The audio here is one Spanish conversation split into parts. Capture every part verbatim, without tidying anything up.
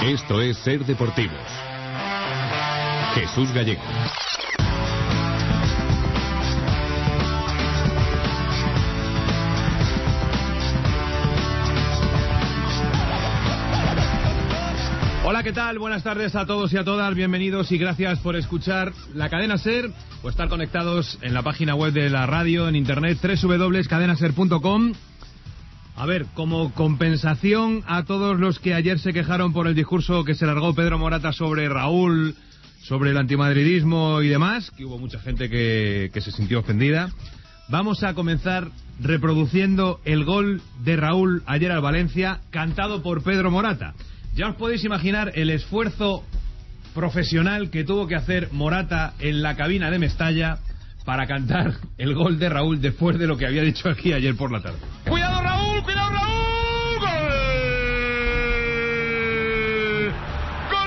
Esto es Ser Deportivos. Jesús Gallego. Hola, ¿qué tal? Buenas tardes a todos y a todas, bienvenidos y gracias por escuchar la cadena SER o estar conectados en la página web de la radio, en internet, doble u doble u doble u punto cadena ser punto com. A ver, como compensación a todos los que ayer se quejaron por el discurso que se largó Pedro Morata sobre Raúl, sobre el antimadridismo y demás, que hubo mucha gente que, que se sintió ofendida, vamos a comenzar reproduciendo el gol de Raúl ayer al Valencia, cantado por Pedro Morata. Ya os podéis imaginar el esfuerzo profesional que tuvo que hacer Morata en la cabina de Mestalla para cantar el gol de Raúl después de lo que había dicho aquí ayer por la tarde. ¡Cuidado Raúl! ¡Cuidado Raúl! ¡Gol! ¡Gol!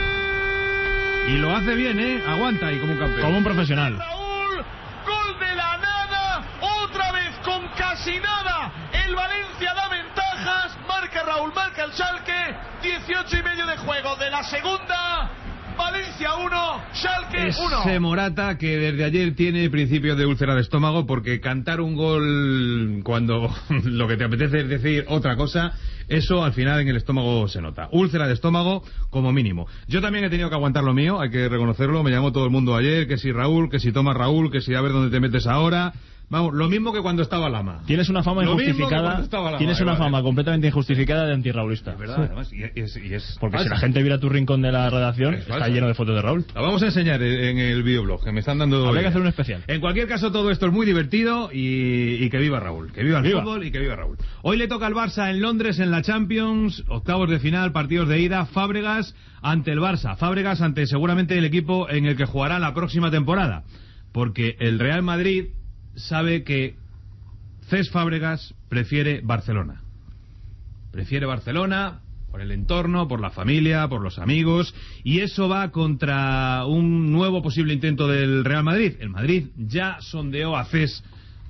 Y lo hace bien, ¿eh? Aguanta ahí como un campeón. Como un profesional. Raúl, gol de la nada, otra vez con casi nada. El Valencia da ventajas, marca Raúl, marca el Schalke, dieciocho y medio de juego de la segunda. Valencia uno, Schalke uno. Ese Morata que desde ayer tiene principios de úlcera de estómago, porque cantar un gol cuando lo que te apetece es decir otra cosa, eso al final en el estómago se nota. Úlcera de estómago como mínimo. Yo también he tenido que aguantar lo mío, hay que reconocerlo. Me llamó todo el mundo ayer, que si Raúl, que si toma Raúl, que si a ver dónde te metes ahora. Vamos, lo mismo que cuando estaba Lama. Tienes una fama lo injustificada. Lama, Tienes una igual, fama ¿eh? completamente injustificada de antirraulista. Es verdad, además. Y es, y es Porque falsa. si la gente viera tu rincón de la redacción, Es está falsa. lleno de fotos de Raúl. La vamos a enseñar en el videoblog, que me están dando... Habría que hacer un especial. En cualquier caso, todo esto es muy divertido y, y que viva Raúl. Que viva el ¡Viva! fútbol y que viva Raúl. Hoy le toca al Barça en Londres, en la Champions, octavos de final, partidos de ida, Fábregas ante el Barça. Fábregas ante seguramente el equipo en el que jugará la próxima temporada. Porque el Real Madrid sabe que Cés Fábregas prefiere Barcelona. Prefiere Barcelona por el entorno, por la familia, por los amigos, y eso va contra un nuevo posible intento del Real Madrid. El Madrid ya sondeó a Cés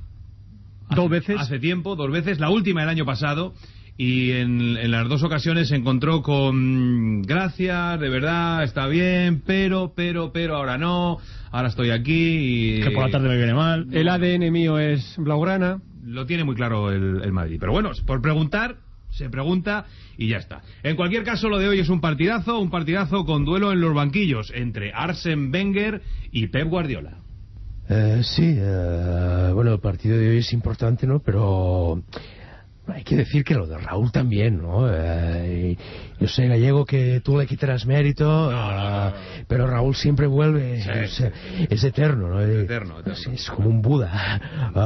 hace, dos veces hace tiempo, dos veces, la última el año pasado, y en, en las dos ocasiones se encontró con gracias, de verdad, está bien, pero, pero, pero ahora no, ahora estoy aquí y... Que por la tarde me viene mal. El A D N mío es blaugrana. Lo tiene muy claro el, el Madrid. Pero bueno, por preguntar, se pregunta y ya está. En cualquier caso, lo de hoy es un partidazo, un partidazo con duelo en los banquillos entre Arsène Wenger y Pep Guardiola. Eh, sí, eh, bueno, el partido de hoy es importante, ¿no? Pero hay que decir que lo de Raúl también, ¿no? Eh, yo sé, Gallego, que tú le quitarás mérito, No, no, no, no. pero Raúl siempre vuelve, Sí, es, sí. es eterno, ¿no? Es eterno, eterno. Es, es como un Buda. A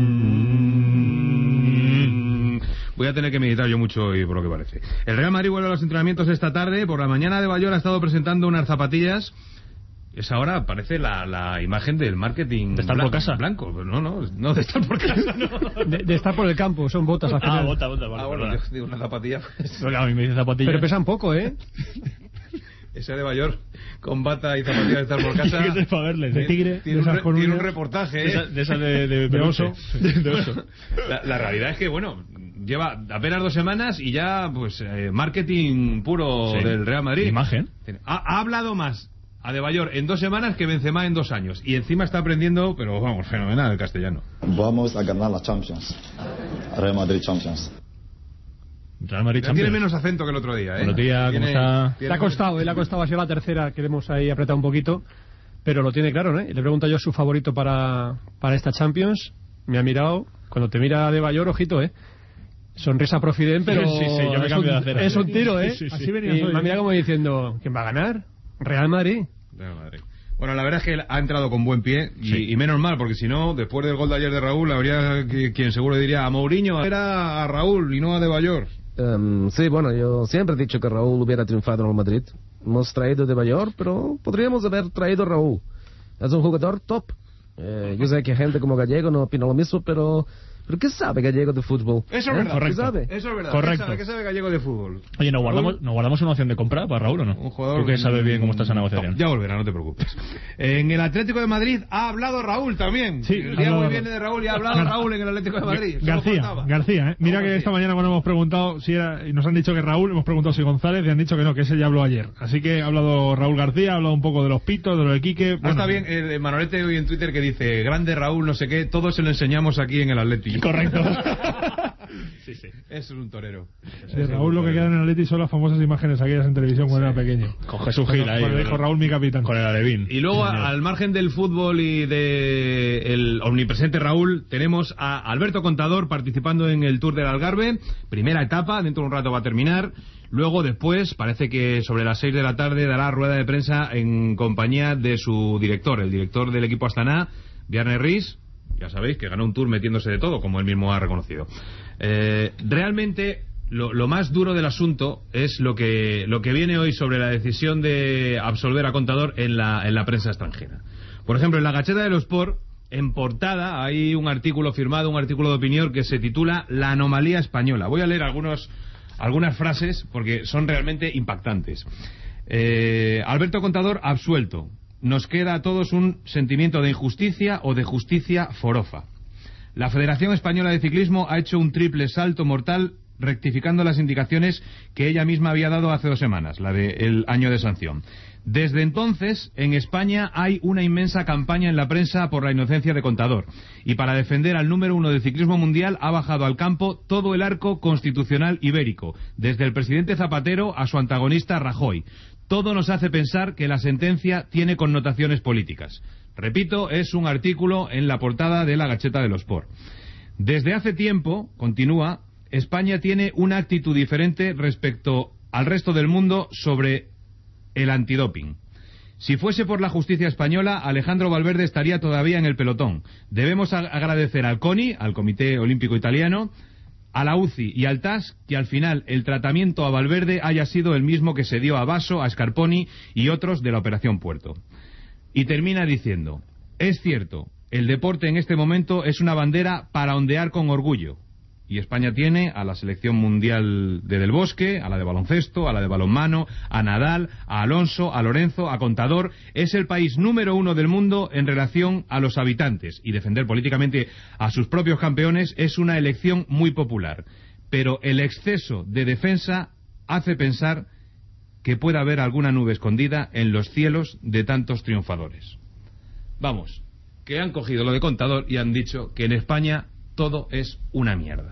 un... Voy a tener que meditar yo mucho hoy, por lo que parece. El Real Madrid vuelve a los entrenamientos esta tarde. Por la mañana, de Bayor ha estado presentando unas zapatillas. Es ahora, parece la, la imagen del marketing ¿De estar blanco, por casa? Blanco, no, no, no, de estar por casa, no. De, de estar por el campo, son botas al final. Ah, bota, bota, vale, Ah, bueno, perdona. yo digo una zapatilla, pues... No, a mí me dice zapatilla. Pero pesan poco, ¿eh? Ese de Bayor, con bata y zapatillas de estar por casa... Tiene que ser para verles, De ¿eh? tigre, Tiene de un, esas re- con tiene uñas. un reportaje, De ¿eh? esa de, esa de, de, De peluche. oso. De oso. La, la realidad es que, bueno, lleva apenas dos semanas y ya, pues, eh, marketing puro Sí. del Real Madrid. Imagen. Ha, ha hablado más a De Bayor en dos semanas que Benzema en dos años. Y encima está aprendiendo, pero vamos, fenomenal el castellano. Vamos a ganar la Champions. Real Madrid Champions. Real Madrid Ya Champions. tiene menos acento que el otro día, ¿eh? Buenos días, ¿cómo Tiene- está? tiene- Le ha costado, le ha costado, ha sido la tercera que le hemos ahí apretado un poquito, pero lo tiene claro, ¿no? Y le pregunto yo su favorito para, para esta Champions, me ha mirado, cuando te mira de Bayor, ojito, ¿eh? Sonrisa profident, pero Sí, sí, yo me es, cambio un, de acera. es un tiro, ¿eh? Sí, sí, sí. Así venía y me ha mirado como diciendo, ¿quién va a ganar? Real Madrid. Real Madrid. Bueno, la verdad es que él ha entrado con buen pie y, Sí. y menos mal, porque si no, después del gol de ayer de Raúl, habría que- quien seguro diría a Mourinho era a Raúl y no a De Bayor. Um, sí, bueno, yo siempre he dicho que Raúl hubiera triunfado en el Madrid. Hemos traído de Bayor, pero podríamos haber traído a Raúl. Es un jugador top. Eh, yo sé que gente como Gallego no opina lo mismo, pero pero ¿qué sabe Gallego de fútbol? Eso es ¿Eh? verdad. ¿Qué Correcto. sabe? Eso es verdad. Correcto. ¿Qué sabe, qué sabe Gallego de fútbol? Oye, ¿nos guardamos, ¿nos guardamos una opción de compra para Raúl o no? Un jugador... Tú que sabes bien cómo está esa negociación. No, ya volverá, no te preocupes. En el Atlético de Madrid ha hablado Raúl también. Sí, el ha día hablado- muy viene de Raúl y ha hablado Raúl en el Atlético de Madrid. Solo García, faltaba. García, ¿eh? Mira No, que García. esta mañana cuando hemos preguntado si era, y nos han dicho que Raúl, hemos preguntado si González y han dicho que no, que ese ya habló ayer. Así que ha hablado Raúl García, ha hablado un poco de los pitos, de lo de Quique. Ah, Bueno, está bien, el Manolete hoy en Twitter que dice, grande Raúl, no sé qué, todo se lo enseñamos aquí en el Atlético. Correcto. Sí, sí. Eso es un torero. de Raúl lo que queda en el Atleti son las famosas imágenes aquellas en televisión cuando era pequeño. Con Jesús Gil ahí. Cuando dijo Raúl mi capitán. Con el Alevín. Y luego, Sí, señor. al margen del fútbol y de el omnipresente Raúl, tenemos a Alberto Contador participando en el Tour del Algarve, primera etapa, dentro de un rato va a terminar. Luego, después, parece que sobre las seis de la tarde dará rueda de prensa en compañía de su director, el director del equipo Astana, Bjarne Riis. Ya sabéis que ganó un Tour metiéndose de todo, como él mismo ha reconocido. Eh, realmente, lo, lo más duro del asunto es lo que, lo que viene hoy sobre la decisión de absolver a Contador en la, en la prensa extranjera. Por ejemplo, en la Gaceta de los Sport, en portada, hay un artículo firmado, un artículo de opinión que se titula La anomalía española. Voy a leer algunos, algunas frases porque son realmente impactantes. Eh, Alberto Contador absuelto. Nos queda a todos un sentimiento de injusticia o de justicia forofa. La Federación Española de Ciclismo ha hecho un triple salto mortal rectificando las indicaciones que ella misma había dado hace dos semanas, la del año de sanción. Desde entonces, en España hay una inmensa campaña en la prensa por la inocencia de Contador. Y para defender al número uno del ciclismo mundial ha bajado al campo todo el arco constitucional ibérico, desde el presidente Zapatero a su antagonista Rajoy. Todo nos hace pensar que la sentencia tiene connotaciones políticas. Repito, es un artículo en la portada de la Gaceta de los Sport. Desde hace tiempo, continúa, España tiene una actitud diferente respecto al resto del mundo sobre el antidoping. Si fuese por la justicia española, Alejandro Valverde estaría todavía en el pelotón. Debemos ag- agradecer al CONI, al Comité Olímpico Italiano, a la U C I y al T A S que al final el tratamiento a Valverde haya sido el mismo que se dio a Basso, a Scarponi y otros de la Operación Puerto. Y termina diciendo, es cierto, el deporte en este momento es una bandera para ondear con orgullo. Y España tiene a la selección mundial de Del Bosque, a la de baloncesto, a la de balonmano, a Nadal, a Alonso, a Lorenzo, a Contador. Es el país número uno del mundo en relación a los habitantes. Y defender políticamente a sus propios campeones es una elección muy popular. Pero el exceso de defensa hace pensar que pueda haber alguna nube escondida en los cielos de tantos triunfadores. Vamos, que han cogido lo de Contador y han dicho que en España todo es una mierda.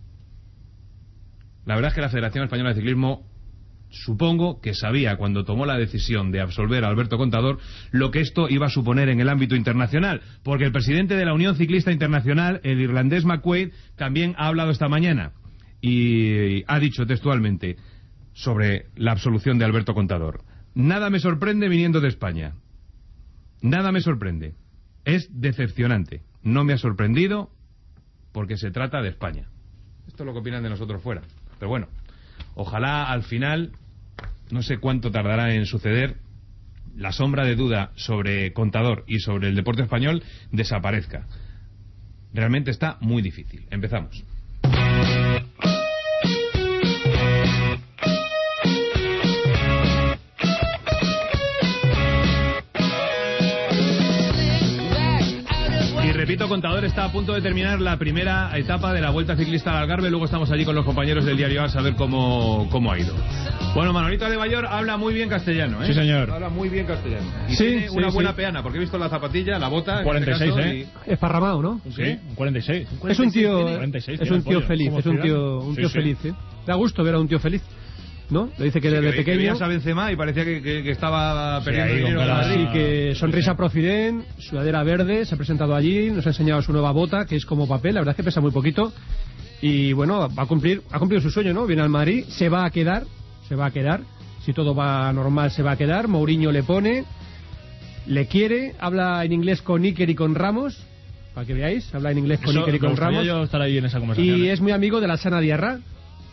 La verdad es que la Federación Española de Ciclismo, supongo que sabía cuando tomó la decisión de absolver a Alberto Contador lo que esto iba a suponer en el ámbito internacional, porque el presidente de la Unión Ciclista Internacional, el irlandés McQuaid, también ha hablado esta mañana y ha dicho textualmente sobre la absolución de Alberto Contador: nada me sorprende viniendo de España. Nada me sorprende. Es decepcionante. No me ha sorprendido porque se trata de España. Esto es lo que opinan de nosotros fuera. Pero bueno, ojalá al final, no sé cuánto tardará en suceder, la sombra de duda sobre Contador y sobre el deporte español desaparezca. Realmente está muy difícil. Empezamos. Y repito, Contador está a punto de terminar la primera etapa de la Vuelta Ciclista al Algarve. Luego estamos allí con los compañeros del Diario A a ver cómo, cómo ha ido. Bueno, Manolito Adebayor habla muy bien castellano, ¿eh? Sí, señor. Habla muy bien castellano. Y Sí, tiene sí, una buena sí. peana, porque he visto la zapatilla, la bota... en cuarenta y seis, este caso, ¿eh? Esparramado, ¿no? Sí, un cuarenta y seis. Es un tío, cuarenta y seis es tiene un el tío pollo. feliz, Como es un Zidane. tío, un Sí, tío sí. feliz, ¿eh? Da gusto ver a un tío feliz, ¿no? Le dice que Sí, desde que, que pequeño... veías a Benzema y parecía que, que, que estaba Sí, perdiendo ahí con dinero en cara- Madrid. Así que sonrisa Profiden, sudadera verde, se ha presentado allí, nos ha enseñado su nueva bota, que es como papel, la verdad es que pesa muy poquito. Y bueno, va a cumplir, ha cumplido su sueño, ¿no? Viene al Madrid, se va a quedar, se va a quedar. Si todo va normal, se va a quedar. Mourinho le pone, le quiere, habla en inglés con Iker y con Ramos, para que veáis, habla en inglés con Eso, Iker y me con gustaría Ramos. yo estar ahí en esa conversación. Y ¿eh? es muy amigo de la Sana Diarra,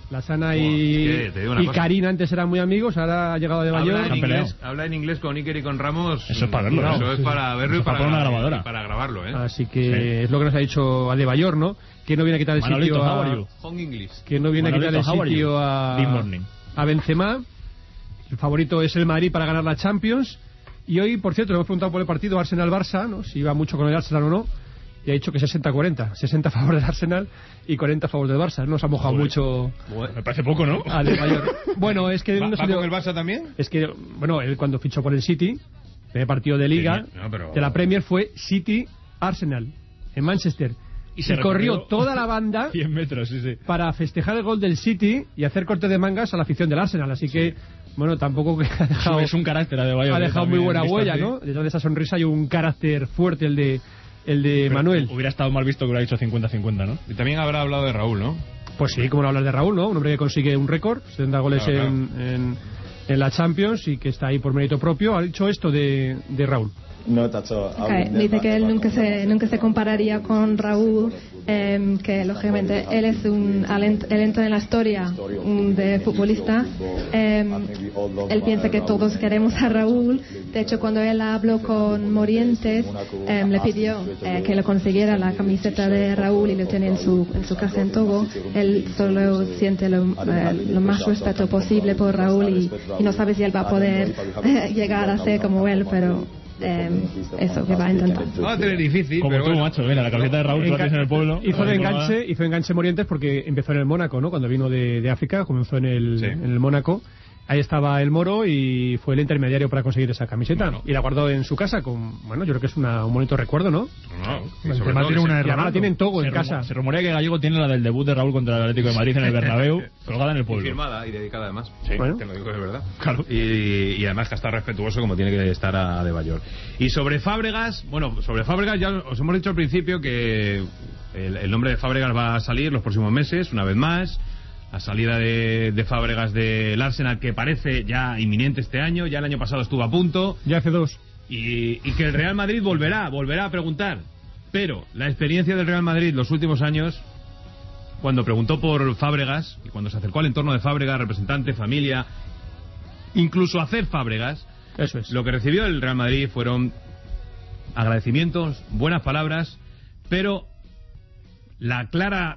Lasana y, Buah, es que te digo una y cosa. Karina antes eran muy amigos, ahora ha llegado de Bayor. Habla en, Han peleado. inglés, habla en inglés con Iker y con Ramos. Eso es para verlo, Eso ¿no? es para verlo y Eso es para, para una grabadora. y para grabarlo, ¿eh? Así que Sí. es lo que nos ha dicho Adebayor, ¿no? Que no viene a quitar el Manolito, sitio how are a, you? Hong English. que no viene a quitar el Manolito, how are you? sitio a, Good morning. a Benzema. El favorito es el Madrid para ganar la Champions. Y hoy, por cierto, le hemos preguntado por el partido Arsenal-Barça, ¿no? Si iba mucho con el Arsenal o no. Y ha dicho que sesenta cuarenta. sesenta a favor del Arsenal y cuarenta a favor del Barça. No se ha mojado Joder. mucho Me parece poco, ¿no? Adebayor. Bueno, es que ¿Va, no va salió- con el Barça también? Es que, bueno, él cuando fichó por el City, primer partido de Liga, Sí, no, pero- de la Premier fue City-Arsenal, en Manchester. Y, se corrió recorrió toda la banda cien metros, sí, sí. para festejar el gol del City y hacer corte de mangas a la afición del Arsenal. Así que, bueno, tampoco que ha dejado, Es un carácter Adebayor. ha dejado muy también, buena visto huella, así. ¿no? Detrás de esa sonrisa hay un carácter fuerte, el de, el de Pero Manuel. Hubiera estado mal visto que hubiera dicho cincuenta cincuenta, ¿no? Y también habrá hablado de Raúl, ¿no? Pues sí, como no hablar de Raúl, ¿no? Un hombre que consigue un récord, setenta goles Claro, en, en, en la Champions y que está ahí por mérito propio. Ha dicho esto de, de Raúl. No tacho. Okay, dice que él nunca se, nunca se compararía con Raúl, eh, que lógicamente él es un alent- talento en la historia um, de futbolista. Eh, él piensa que todos queremos a Raúl. De hecho, cuando él habló con Morientes, eh, le pidió eh, que le consiguiera la camiseta de Raúl y lo tiene en su, en su casa en Togo. Él solo siente lo, eh, lo más respeto posible por Raúl y, y no sabe si él va a poder eh, llegar a ser como él, pero Eh, eso que va a intentar. Va a tener difícil, Como pero tú, bueno. macho. Mira, la camiseta de Raúl tú la tienes en el pueblo. Hizo de Ahí enganche, hizo de enganche Morientes porque empezó en el Mónaco, ¿no? Cuando vino de, de África, comenzó en el, Sí. en el Mónaco. Ahí estaba el Moro y fue el intermediario para conseguir esa camiseta. Bueno. Y la guardó en su casa con, bueno, yo creo que es una, un bonito recuerdo, ¿no? No, y Benzema sobre todo tiene que una se- de Y ahora la tiene en Togo, Se, en rumo- casa. se rumorea que Gallego tiene la del debut de Raúl contra el Atlético de Madrid en el Bernabéu, colgada en el y pueblo. firmada y dedicada además. Sí. Bueno. Te lo digo de verdad. Claro. Y, y además que está respetuoso como tiene que estar a Adebayor. Y sobre Fábregas, bueno, sobre Fábregas ya os hemos dicho al principio que el, el nombre de Fábregas va a salir los próximos meses, una vez más. La salida de, de Fábregas del Arsenal, que parece ya inminente este año, ya el año pasado estuvo a punto. Ya hace dos. Y, y que el Real Madrid volverá, volverá a preguntar. Pero la experiencia del Real Madrid los últimos años, cuando preguntó por Fábregas, y cuando se acercó al entorno de Fábregas, representante, familia, incluso hacer Fábregas, Eso es. lo que recibió el Real Madrid fueron agradecimientos, buenas palabras, pero la clara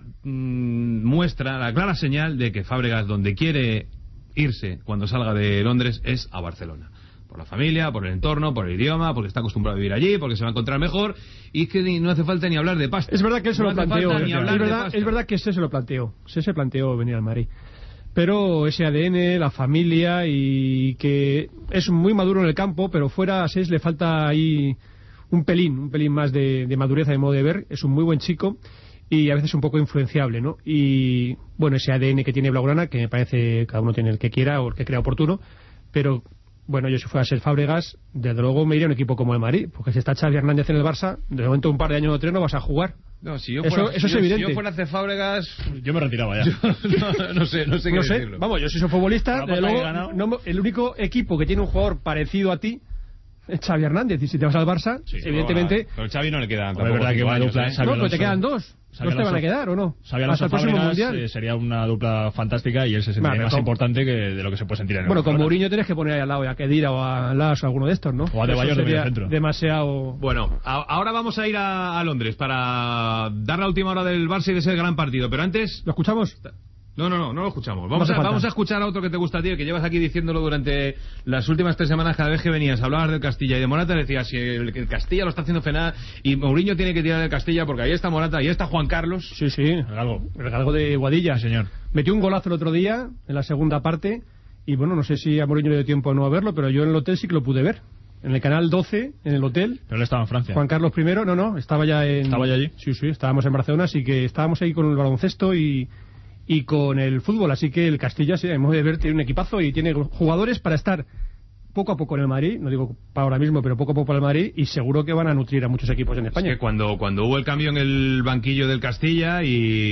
mm, muestra, la clara señal de que Fábregas, donde quiere irse cuando salga de Londres, es a Barcelona. Por la familia, por el entorno, por el idioma, porque está acostumbrado a vivir allí, porque se va a encontrar mejor, y es que ni- no hace falta ni hablar de pasta. Es verdad que él se No lo hace planteó. falta ni Es hablar de verdad, pasta. es verdad que ese se lo planteó. Ese se planteó venir al Madrid. Pero ese A D N, la familia y que es muy maduro en el campo, pero fuera a seis le falta ahí un pelín, un pelín más de, de madurez de modo de ver. Es un muy buen chico y a veces un poco influenciable, ¿no? Y bueno, ese A D N que tiene Blaugrana, que me parece cada uno tiene el que quiera o el que crea oportuno, pero bueno, yo si fuera a ser Fábregas, desde luego me iría a un equipo como el Madrid, porque si está Xavi Hernández en el Barça, de momento un par de años o tres no vas a jugar. No, si yo Eso- fuera, eso es si yo- evidente. Si yo fuera a hacer Fábregas, Yo me retiraba ya. no, no sé, no sé qué No sé, decirlo. vamos, yo si soy futbolista, Por la desde pasta que luego, he ganado. no- el único equipo que tiene un jugador parecido a ti es Xavi Hernández, y si te vas al Barça, Sí, evidentemente... Pero Xavi no le quedan Hombre, tampoco es verdad que cinco una años, dupla, ¿eh? Xavi No, pero te Alonso- quedan dos. Xavi ¿Dos te van a Alonso- quedar o no? Xavi Alonso Hasta el próximo Fábregas, Mundial. eh, sería una dupla fantástica y él se sentiría Vale, más con- importante que de lo que se puede sentir en el Bueno, con Barcelona. Mourinho tienes que poner ahí al lado a Kedira o a Las o alguno de estos, ¿no? O a Adebayor Eso de sería mediocentro. demasiado... Bueno, a- ahora vamos a ir a, a Londres para dar la última hora del Barça y de ese gran partido. Pero antes... ¿Lo escuchamos? No, no, no, no lo escuchamos. No Vamos, hace a, falta. vamos a escuchar a otro que te gusta a ti, que llevas aquí diciéndolo durante las últimas tres semanas. Cada vez que venías, hablabas del Castilla y de Morata, decías si el, el Castilla lo está haciendo fenomenal y Mourinho tiene que tirar del Castilla porque ahí está Morata, ahí está Juan Carlos. Sí, sí, el galgo, el galgo de Guadilla. Sí, señor. Metió un golazo el otro día, en la segunda parte, y bueno, no sé si a Mourinho le dio tiempo o no a verlo, pero yo en el hotel sí que lo pude ver. En el canal doce, en el hotel, Pero él estaba en Francia. Juan Carlos primero, no, no, estaba ya en... ¿Estaba ya allí? Sí, sí, estábamos en Barcelona, así que estábamos ahí con el baloncesto y, y con el fútbol, así que el Castilla, sí, hemos de ver, tiene un equipazo y tiene jugadores para estar poco a poco en el Madrid, no digo para ahora mismo, pero poco a poco para el Madrid, y seguro que van a nutrir a muchos equipos en Es España. que cuando, cuando hubo el cambio en el banquillo del Castilla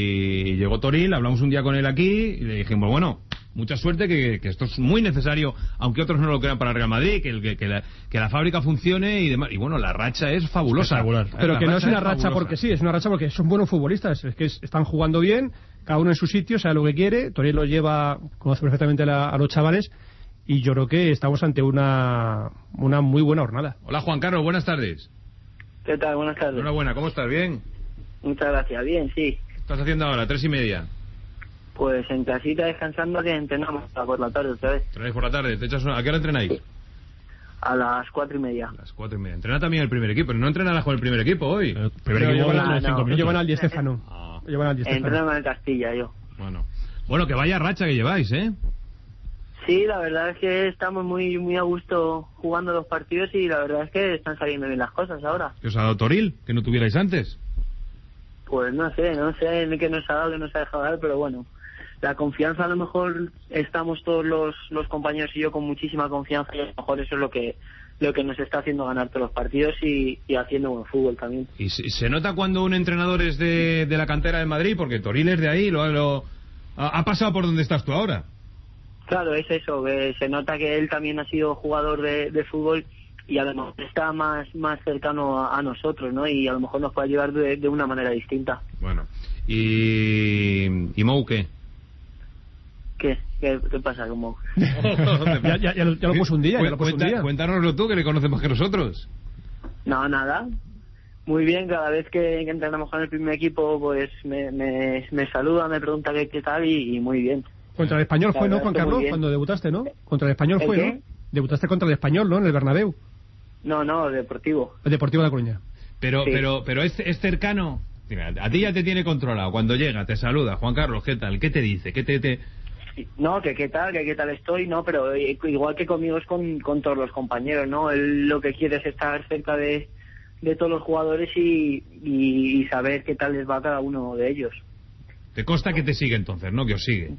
y llegó Toril, hablamos un día con él aquí y le dijimos, bueno, mucha suerte, que, que esto es muy necesario, aunque otros no lo crean, para el Real Madrid, que, el- que, que la, que la fábrica funcione y demás. Y bueno, la racha es fabulosa. Espectacular. Pero La que no es una racha fabulosa. porque sí, es una racha porque son buenos futbolistas, es que es- están jugando bien, cada uno en su sitio, sabe lo que quiere. Toriel lo lleva, conoce perfectamente la, a los chavales, y yo creo que estamos ante una, una muy buena jornada. Hola Juan Carlos, buenas tardes. ¿Qué tal? Buenas tardes. Enhorabuena, ¿cómo estás? ¿Bien? Muchas gracias, bien, sí. ¿Qué estás haciendo ahora? Tres y media. Pues en casita descansando, que entrenamos por la tarde otra vez. ¿Entrenáis por la tarde? ¿Te echas una... ¿A qué hora entrenáis? A las cuatro y media. A las cuatro y media. Entrena también el primer equipo, no entrenarás con el primer equipo hoy. El primer equipo llevan, a a, cinco no, minutos. llevan al Di Stéfano. Ah. Llevan al Di Stéfano. Entreno en el Castilla, yo. Bueno. Bueno, que vaya racha que lleváis, ¿eh? Sí, la verdad es que estamos muy muy a gusto jugando los partidos y la verdad es que están saliendo bien las cosas ahora. ¿Qué os ha dado Toril? ¿Que no tuvierais antes? Pues no sé, no sé qué nos ha dado, qué nos ha dejado dar, pero bueno, la confianza, a lo mejor estamos todos los, los compañeros y yo con muchísima confianza, y a lo mejor eso es lo que lo que nos está haciendo ganar todos los partidos y, y haciendo buen fútbol también. ¿Y se, se nota cuando un entrenador es de, de la cantera de Madrid? Porque Toril es de ahí, lo, lo ha, ha pasado por donde estás tú ahora. Claro, es eso, que se nota que él también ha sido jugador de, de fútbol y a lo mejor está más más cercano a, a nosotros, ¿no? Y a lo mejor nos puede ayudar de, de una manera distinta. Bueno, ¿y, y Mou qué? ¿Qué? ¿Qué, qué pasa con Mou? ya, ya, ya, lo, ya lo puso un día, ya lo puso Cuenta, un día. Cuéntanoslo tú, que le conoces más que nosotros. No, nada. Muy bien, cada vez que, que entrenamos con el primer equipo, pues me, me, me saluda, me pregunta qué, qué tal y, y muy bien. Contra el Español fue, ¿no, Juan Carlos? Cuando debutaste, ¿no? Contra el Español fue, ¿no? Debutaste contra el Español, ¿no? En el Bernabéu. No, no, Deportivo. El Deportivo de La Coruña. Pero, Sí. pero, pero es, es cercano. Mira, a ti ya te tiene controlado. Cuando llega, te saluda. Juan Carlos, ¿qué tal? ¿Qué te dice? ¿Qué te, te... No, que qué tal, que qué tal estoy, no, pero igual que conmigo es con, con todos los compañeros, ¿no? Él lo que quiere es estar cerca de, de todos los jugadores y, y, y saber qué tal les va a cada uno de ellos. Te consta que te sigue entonces, ¿no? Que os sigue.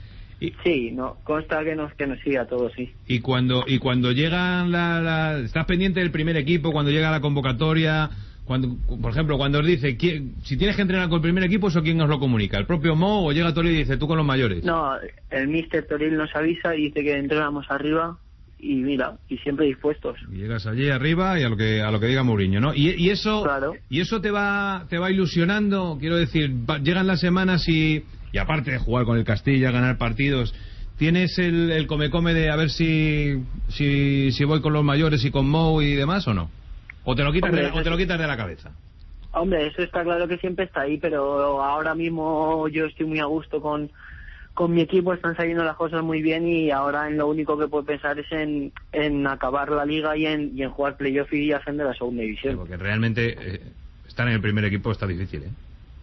Y, sí, no, consta que nos que nos sigue a todos, sí. Y cuando y cuando llegan la, la... ¿Estás pendiente del primer equipo? Cuando llega la convocatoria... Cuando, por ejemplo, cuando os dice, ¿quién, si tienes que entrenar con el primer equipo, ¿eso quién os lo comunica? ¿El propio Mo o llega Toril y dice, tú con los mayores? No, el míster Toril nos avisa y dice que entrenamos arriba y mira, y siempre dispuestos. Y llegas allí arriba y a lo que a lo que diga Mourinho, ¿no? Y, y eso Claro. y eso te va te va ilusionando, quiero decir, va- llegan las semanas y, y aparte de jugar con el Castilla, ganar partidos, ¿tienes el, el come-come de a ver si, si, si voy con los mayores y con Mo y demás o no? ¿O te lo quitas, Hombre, de, la- o eso te lo sí. quitas de la cabeza? Hombre, eso está claro que siempre está ahí, pero ahora mismo yo estoy muy a gusto con, con mi equipo, están saliendo las cosas muy bien y ahora en lo único que puedo pensar es en, en acabar la liga y en, y en jugar playoff y ascender a segunda Sí, división. porque realmente eh, estar en el primer equipo está difícil, ¿eh?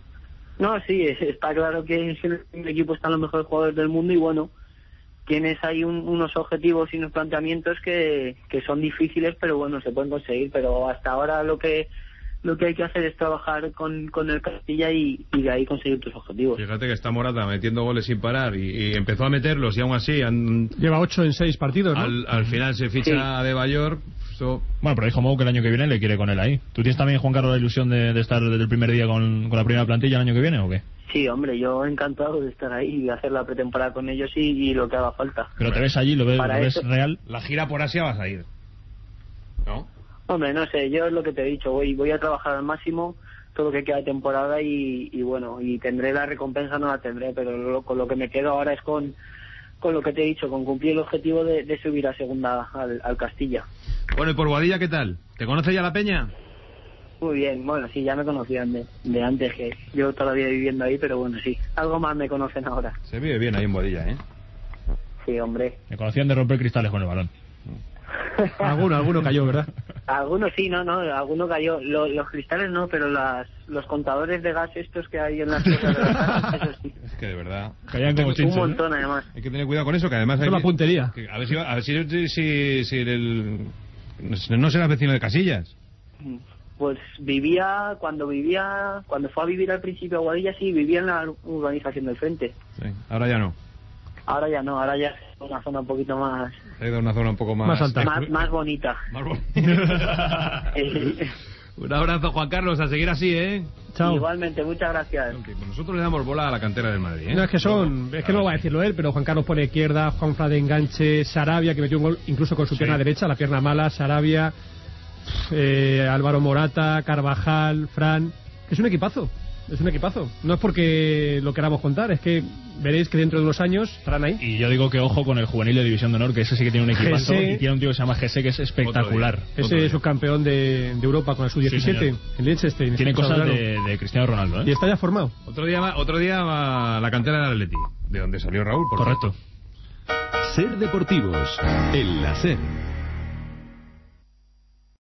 No, sí, es- está claro que en el equipo están los mejores jugadores del mundo y bueno, tienes ahí un- unos objetivos y unos planteamientos que, que son difíciles, pero bueno, se pueden conseguir. Pero hasta ahora lo que lo que hay que hacer es trabajar con, con el Castilla y, y de ahí conseguir tus objetivos. Fíjate que está Morata metiendo goles sin parar y, y empezó a meterlos y aún así han- Lleva ocho en seis partidos, ¿no? al, al final se ficha Sí. a De Bayor. Eso- Bueno, pero dijo Mou que el año que viene le quiere con él ahí. ¿Tú tienes también, Juan Carlos, la ilusión de, de estar desde el primer día con, con la primera plantilla el año que viene o qué? Sí, hombre, yo encantado de estar ahí y de hacer la pretemporada con ellos y, y lo que haga falta. Pero te ves allí, lo ves, Para lo ves eso- real. La gira por Asia vas a ir, ¿no? Hombre, no sé, yo es lo que te he dicho, voy voy a trabajar al máximo todo lo que queda de temporada y, y bueno, y tendré la recompensa, no la tendré, pero lo- con lo que me quedo ahora es con, con lo que te he dicho, con cumplir el objetivo de, de subir a segunda al, al Castilla. Bueno, y por Boadilla, ¿qué tal? ¿Te conoce ya la peña? Muy bien, bueno, sí, ya me conocían de, de antes, que yo todavía viviendo ahí, pero bueno, sí, algo más me conocen ahora. Se vive bien ahí en Boadilla, ¿eh? Sí, hombre. Me conocían de romper cristales con el balón. Alguno, alguno cayó, ¿verdad? Algunos sí, no, no, alguno cayó. Lo- los cristales no, pero las, los contadores de gas estos que hay en las cosas de las casas, eso sí. Es que de verdad... Caían como Un chinches, ¿eh? montón, además. Hay que tener cuidado con eso, que además... Eso hay- es la puntería. que a ver si, va- a ver si, si, si el... No serás vecino de Casillas. Pues vivía, cuando vivía, cuando fue a vivir al principio a Guadilla, sí, vivía en la urbanización del frente. Sí, ahora ya no. Ahora ya no, ahora ya es una zona un poquito más, Ha ido a una zona un poco más... Más alta. más, más bonita. Más bonita. Eh, Un abrazo, Juan Carlos, a seguir así, ¿eh? Chao. Igualmente, muchas gracias. Ok, pues nosotros le damos bola a la cantera del Madrid, ¿eh? No, es que son, es que no lo va a decirlo él, pero Juan Carlos por la izquierda, Juanfra de enganche, Sarabia, que metió un gol incluso con su Sí. pierna derecha, la pierna mala, Sarabia, eh, Álvaro Morata, Carvajal, Fran, que es un equipazo. es un equipazo. No es porque lo queramos contar, es que veréis que dentro de unos años estarán ahí. Y yo digo que ojo con el juvenil de División de Honor, que ese sí que tiene un equipazo, G S, y tiene un tío que se llama G S que es espectacular. Ese es subcampeón de, de Europa con el sub diecisiete, sí, en Liechtenstein. Tiene cosas de, de Cristiano Ronaldo, ¿eh? Y está ya formado. Otro día va, otro día va la cantera del Atleti, de donde salió Raúl, por correcto. cierto. Ser Deportivos, en la SER.